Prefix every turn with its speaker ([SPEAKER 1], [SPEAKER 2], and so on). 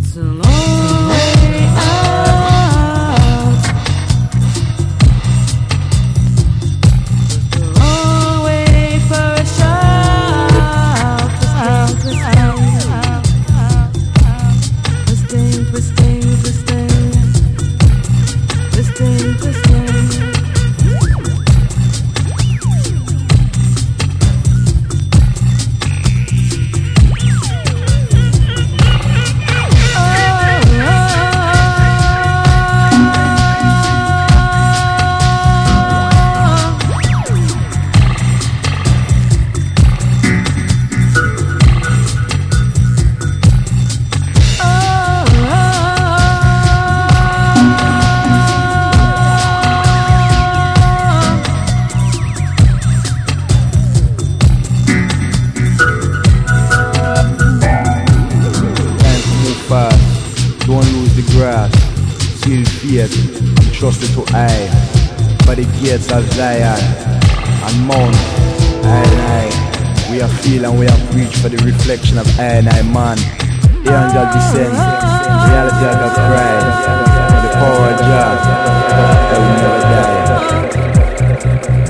[SPEAKER 1] It's a long way out. It's a long way for a shout. For staying, for staying, for staying, for staying, for staying.
[SPEAKER 2] Don't lose the grasp, seal faith, trust it to I. By the gates of Zion and Mount I. We are feel and we are preach for the reflection of I man. The angel descends, reality of Christ, the power of God, that will never die.